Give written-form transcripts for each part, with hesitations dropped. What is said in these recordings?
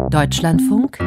Deutschlandfunk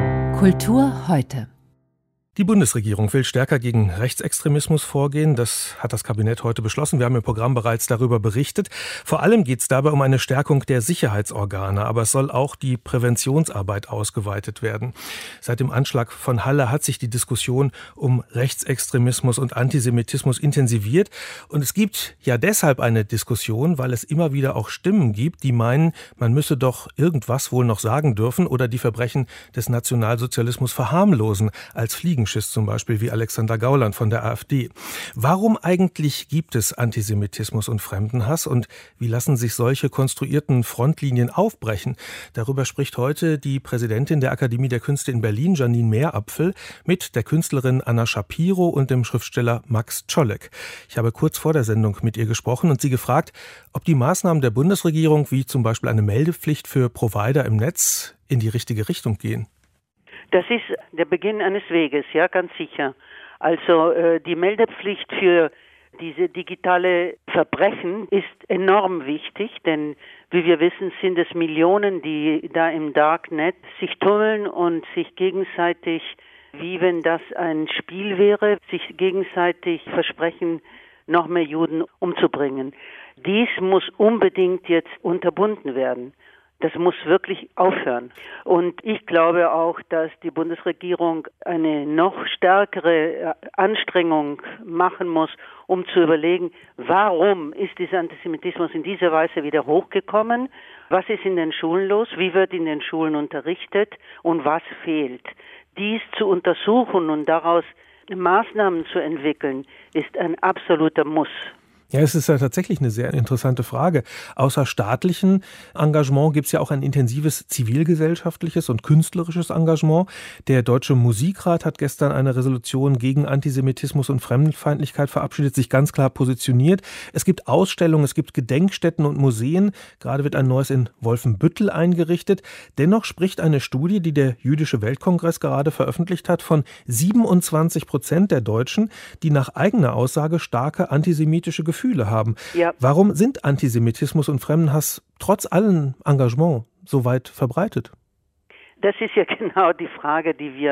Kultur heute. Die Bundesregierung will stärker gegen Rechtsextremismus vorgehen. Das hat das Kabinett heute beschlossen. Wir haben im Programm bereits darüber berichtet. Vor allem geht es dabei um eine Stärkung der Sicherheitsorgane. Aber es soll auch die Präventionsarbeit ausgeweitet werden. Seit dem Anschlag von Halle hat sich die Diskussion um Rechtsextremismus und Antisemitismus intensiviert. Und es gibt ja deshalb eine Diskussion, weil es immer wieder auch Stimmen gibt, die meinen, man müsse doch irgendwas wohl noch sagen dürfen oder die Verbrechen des Nationalsozialismus verharmlosen als Fliegenschiss zum Beispiel, wie Alexander Gauland von der AfD. Warum eigentlich gibt es Antisemitismus und Fremdenhass und wie lassen sich solche konstruierten Frontlinien aufbrechen? Darüber spricht heute die Präsidentin der Akademie der Künste in Berlin, Janine Meerapfel, mit der Künstlerin Anna Shapiro und dem Schriftsteller Max Czolek. Ich habe kurz vor der Sendung mit ihr gesprochen und sie gefragt, ob die Maßnahmen der Bundesregierung, wie zum Beispiel eine Meldepflicht für Provider im Netz, in die richtige Richtung gehen. Das ist der Beginn eines Weges, ja, ganz sicher. Also die Meldepflicht für diese digitale Verbrechen ist enorm wichtig, denn wie wir wissen, sind es Millionen, die da im Darknet sich tummeln und sich gegenseitig, wie wenn das ein Spiel wäre, sich gegenseitig versprechen, noch mehr Juden umzubringen. Dies muss unbedingt jetzt unterbunden werden. Das muss wirklich aufhören. Und ich glaube auch, dass die Bundesregierung eine noch stärkere Anstrengung machen muss, um zu überlegen, warum ist dieser Antisemitismus in dieser Weise wieder hochgekommen? Was ist in den Schulen los? Wie wird in den Schulen unterrichtet? Und was fehlt? Dies zu untersuchen und daraus Maßnahmen zu entwickeln, ist ein absoluter Muss. Ja, es ist ja tatsächlich eine sehr interessante Frage. Außer staatlichem Engagement gibt es ja auch ein intensives zivilgesellschaftliches und künstlerisches Engagement. Der Deutsche Musikrat hat gestern eine Resolution gegen Antisemitismus und Fremdenfeindlichkeit verabschiedet, sich ganz klar positioniert. Es gibt Ausstellungen, es gibt Gedenkstätten und Museen. Gerade wird ein neues in Wolfenbüttel eingerichtet. Dennoch spricht eine Studie, die der Jüdische Weltkongress gerade veröffentlicht hat, von 27% der Deutschen, die nach eigener Aussage starke antisemitische Gefühle haben. Ja. Warum sind Antisemitismus und Fremdenhass trotz allem Engagement so weit verbreitet? Das ist ja genau die Frage,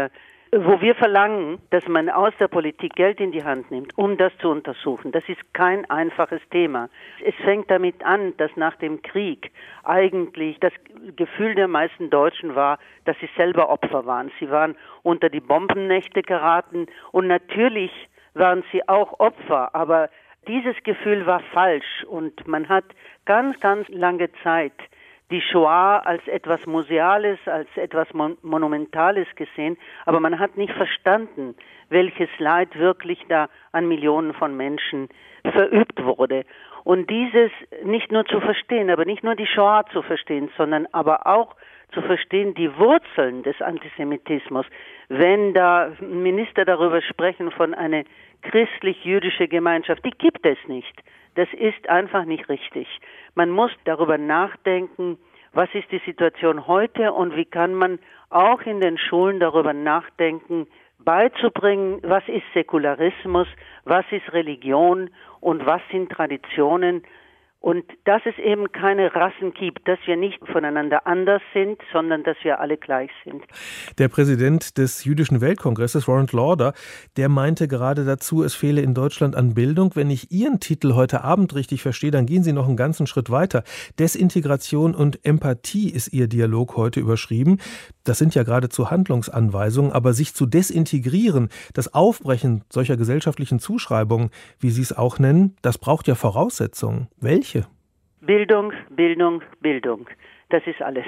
wo wir verlangen, dass man aus der Politik Geld in die Hand nimmt, um das zu untersuchen. Das ist kein einfaches Thema. Es fängt damit an, dass nach dem Krieg eigentlich das Gefühl der meisten Deutschen war, dass sie selber Opfer waren. Sie waren unter die Bombennächte geraten und natürlich waren sie auch Opfer, aber dieses Gefühl war falsch und man hat ganz, ganz lange Zeit die Shoah als etwas Museales, als etwas Monumentales gesehen, aber man hat nicht verstanden, welches Leid wirklich da an Millionen von Menschen verübt wurde. Und dieses nicht nur zu verstehen, aber nicht nur die Shoah zu verstehen, sondern aber auch zu verstehen die Wurzeln des Antisemitismus. Wenn da Minister darüber sprechen von einer christlich-jüdische Gemeinschaft, die gibt es nicht. Das ist einfach nicht richtig. Man muss darüber nachdenken, was ist die Situation heute und wie kann man auch in den Schulen darüber nachdenken, beizubringen, was ist Säkularismus, was ist Religion und was sind Traditionen. Und dass es eben keine Rassen gibt, dass wir nicht voneinander anders sind, sondern dass wir alle gleich sind. Der Präsident des Jüdischen Weltkongresses, Ronald Lauder, der meinte gerade dazu, es fehle in Deutschland an Bildung. Wenn ich Ihren Titel heute Abend richtig verstehe, dann gehen Sie noch einen ganzen Schritt weiter. Desintegration und Empathie ist Ihr Dialog heute überschrieben. Das sind ja geradezu Handlungsanweisungen, aber sich zu desintegrieren, das Aufbrechen solcher gesellschaftlichen Zuschreibungen, wie Sie es auch nennen, das braucht ja Voraussetzungen. Welche? Bildung, Bildung, Bildung. Das ist alles.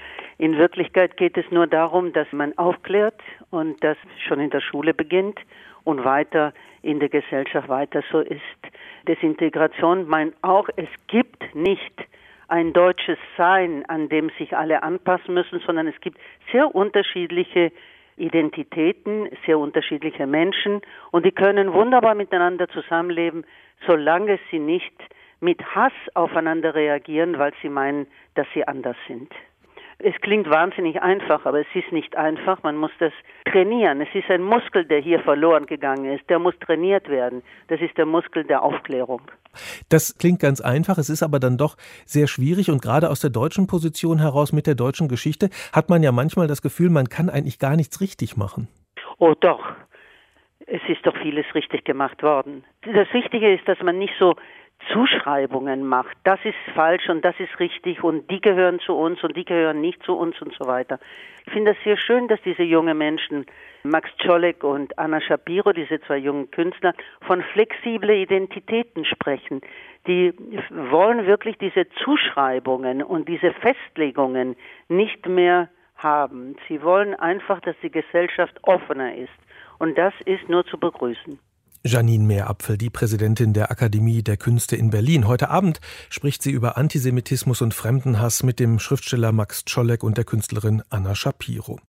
In Wirklichkeit geht es nur darum, dass man aufklärt und das schon in der Schule beginnt und weiter in der Gesellschaft weiter so ist. Desintegration meint auch, es gibt nicht ein deutsches Sein, an dem sich alle anpassen müssen, sondern es gibt sehr unterschiedliche Identitäten, sehr unterschiedliche Menschen und die können wunderbar miteinander zusammenleben, solange sie nicht mit Hass aufeinander reagieren, weil sie meinen, dass sie anders sind. Es klingt wahnsinnig einfach, aber es ist nicht einfach. Man muss das trainieren. Es ist ein Muskel, der hier verloren gegangen ist. Der muss trainiert werden. Das ist der Muskel der Aufklärung. Das klingt ganz einfach, es ist aber dann doch sehr schwierig und gerade aus der deutschen Position heraus mit der deutschen Geschichte hat man ja manchmal das Gefühl, man kann eigentlich gar nichts richtig machen. Oh doch, es ist doch vieles richtig gemacht worden. Das Wichtige ist, dass man nicht so Zuschreibungen macht. Das ist falsch und das ist richtig und die gehören zu uns und die gehören nicht zu uns und so weiter. Ich finde es sehr schön, dass diese jungen Menschen, Max Czolek und Anna Shapiro, diese zwei jungen Künstler, von flexiblen Identitäten sprechen. Die wollen wirklich diese Zuschreibungen und diese Festlegungen nicht mehr haben. Sie wollen einfach, dass die Gesellschaft offener ist. Und das ist nur zu begrüßen. Janine Meerapfel, die Präsidentin der Akademie der Künste in Berlin. Heute Abend spricht sie über Antisemitismus und Fremdenhass mit dem Schriftsteller Max Czolek und der Künstlerin Anna Shapiro.